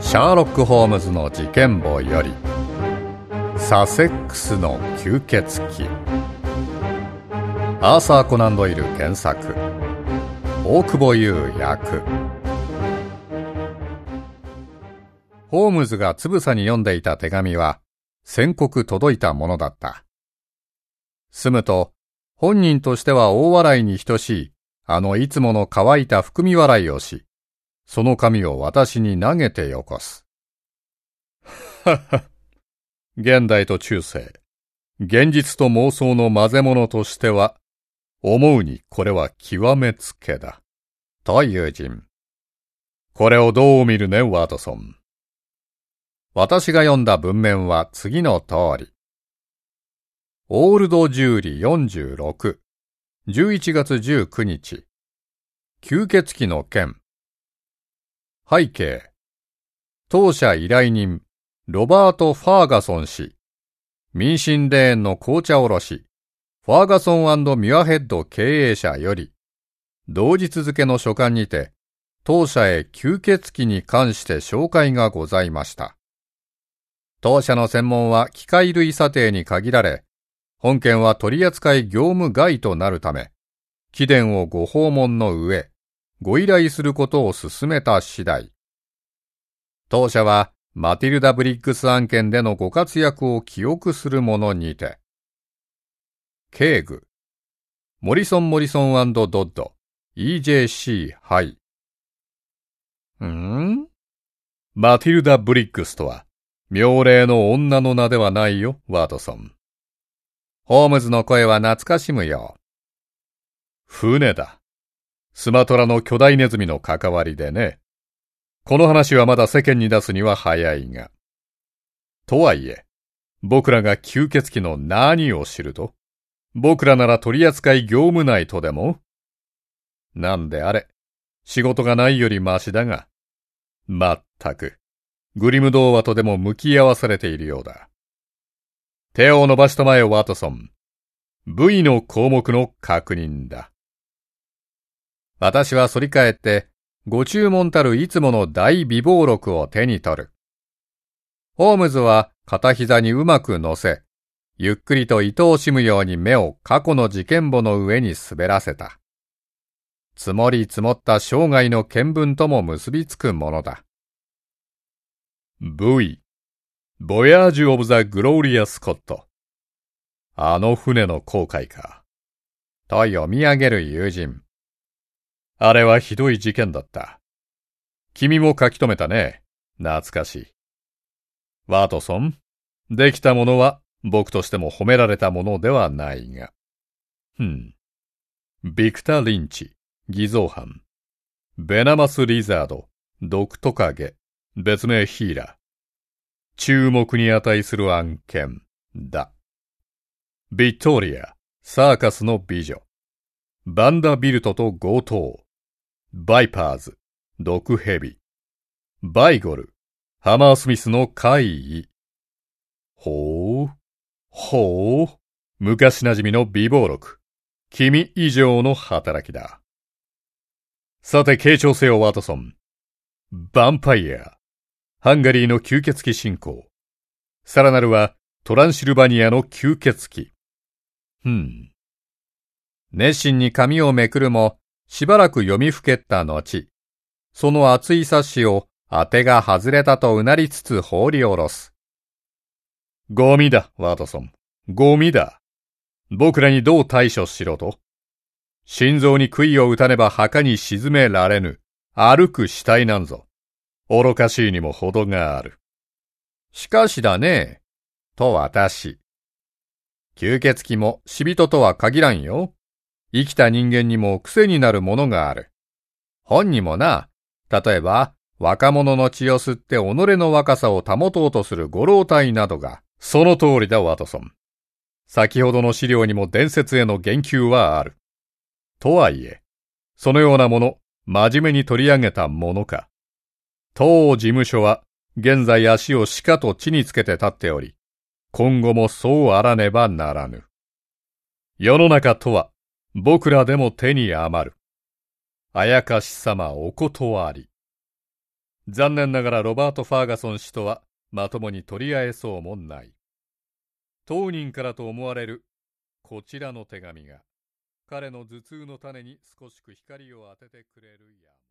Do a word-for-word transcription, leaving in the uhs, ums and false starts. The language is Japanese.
シャーロック・ホームズの事件簿よりサセックスの吸血鬼、アーサー・コナン・ドイル原作、大久保優役。ホームズがつぶさに読んでいた手紙は宣告届いたものだった。住むと本人としては大笑いに等しいあのいつもの乾いた含み笑いをし、その紙を私に投げてよこす。はは、現代と中世、現実と妄想の混ぜ物としては、思うにこれは極めつけだ。と友人。これをどう見るね、ワトソン。私が読んだ文面は次の通り。オールドジューリよんじゅうろく、じゅういちがつじゅうくにち。吸血鬼の件。背景。当社依頼人、ロバート・ファーガソン氏。民進レーンの紅茶卸、ファーガソン&ミュアヘッド経営者より、同日付の書簡にて、当社へ吸血鬼に関して紹介がございました。当社の専門は機械類査定に限られ、本件は取扱業務外となるため、貴殿をご訪問の上、ご依頼することを進めた次第。当社はマティルダ・ブリッグス案件でのご活躍を記憶するものにて。警具。モリソン・モリソン&ドッド、イージェーシー ハイ。ん?マティルダ・ブリッグスとは、妙齢の女の名ではないよ、ワトソン。ホームズの声は懐かしむよ。船だ。スマトラの巨大ネズミの関わりでね。この話はまだ世間に出すには早いが。とはいえ、僕らが吸血鬼の何を知ると？僕らなら取扱業務内とでも？なんであれ、仕事がないよりマシだが。まったく、グリム童話とでも向き合わされているようだ。手を伸ばしたまえ、ワトソン。ブイの項目の確認だ。私は反り返って、ご注文たるいつもの大備忘録を手に取る。ホームズは片膝にうまく乗せ、ゆっくりと愛おしむように目を過去の事件簿の上に滑らせた。積もり積もった生涯の見聞とも結びつくものだ。ブイ、ボヤージュ・オブ・ザ・グローリア・スコット。あの船の航海か。と読み上げる友人。あれはひどい事件だった。君も書き留めたね。懐かしい。ワトソン、できたものは僕としても褒められたものではないが。ふん。ビクタ・リンチ、偽造犯。ベナマス・リザード、毒トカゲ、別名ヒーラ。注目に値する案件だ。ビットリア、サーカスの美女。バンダビルトと強盗。バイパーズ、毒蛇。バイゴル、ハマースミスの怪異。ほう、ほう、昔馴染みの備忘録。君以上の働きだ。さて、傾聴せよ、ワトソン。ヴァンパイア、ハンガリーの吸血鬼信仰。さらなるは、トランシルバニアの吸血鬼。ふん。熱心に紙をめくるも、しばらく読みふけった後、その厚い冊子を当てが外れたとうなりつつ放り下ろす。ゴミだ、ワトソン。ゴミだ。僕らにどう対処しろと？心臓に杭を打たねば墓に沈められぬ、歩く死体なんぞ。愚かしいにも程がある。しかしだね、と私。吸血鬼も死人とは限らんよ。生きた人間にも癖になるものがある。本にもな、例えば、若者の血を吸って己の若さを保とうとするご老体などが、その通りだ、ワトソン。先ほどの資料にも伝説への言及はある。とはいえ、そのようなもの、真面目に取り上げたものか。当事務所は、現在足をしかと地につけて立っており、今後もそうあらねばならぬ。世の中とは、僕らでも手に余る。あやかし様お断り。 残念ながらロバート・ファーガソン氏とはまともに取り合えそうもない。当人からと思われるこちらの手紙が彼の頭痛の種に少し光を当ててくれるやも。